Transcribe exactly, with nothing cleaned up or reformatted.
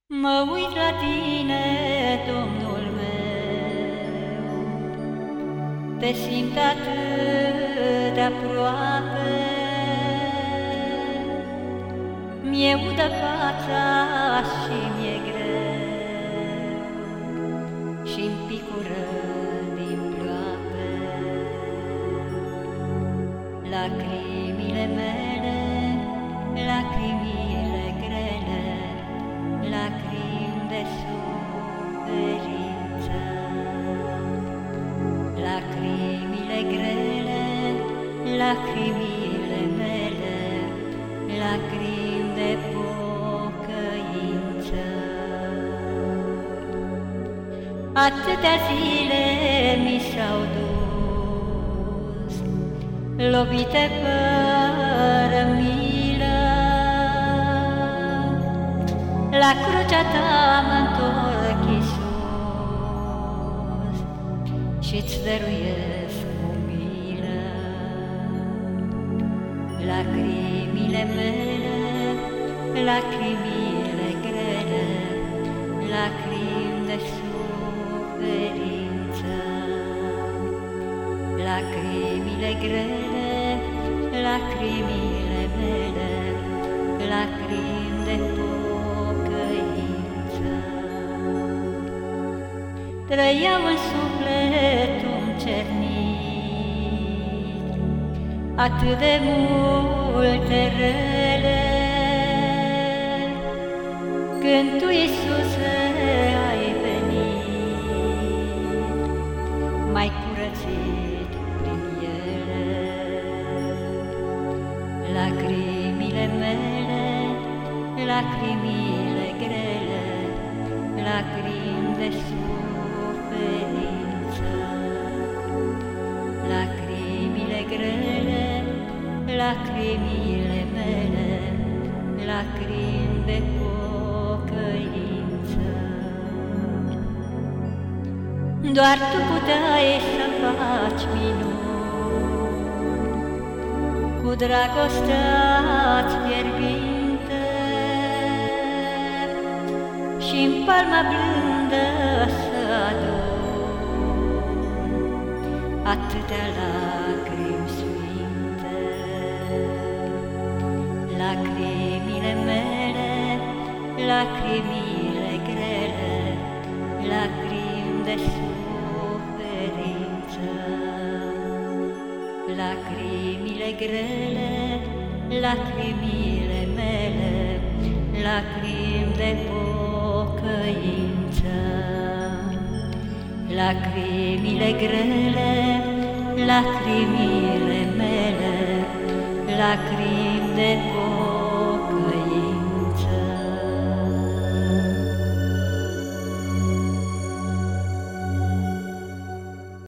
Mă uit la tine, Domnul meu, te simt atât de aproape, mi-e udă fața și mi-e greu, și-mi picură din ploape. Lacrimile mele, lacrimile grele, lacrimi de suferință. Lacrimile grele, lacrimile mele, lacrimi de pocăință. Atâtea zile mi s-au dus, lovite fără milă, la crucea ta mă-ntorc, Iisus, și-ți dăruiesc umilă. Lacrimile mele, lacrimile grele, lacrimi de suferință. Lacrimile grele, lacrimile mele, lacrimi de pocăință. Trăiau în sufletul cernit atât de multe rele, când tu, Iisuse, ai venit, m-ai curățit prin ele. Lacrimile mele, lacrimile grele, lacrimi de suferință. Lacrimile grele, lacrimile mele, lacrimi de pocăință. Doar tu puteai să faci minuni cu dragostea-ți fierbinte, și-n palma blândă să adun atâtea lacrimi sfinte. Lacrimile mele, lacrimile grele, lacrimi de suferință. Lacrimile grele, lacrimile mele, lacrimi de pocăință. Lacrimile grele, lacrimile mele, lacrimi de pocăință.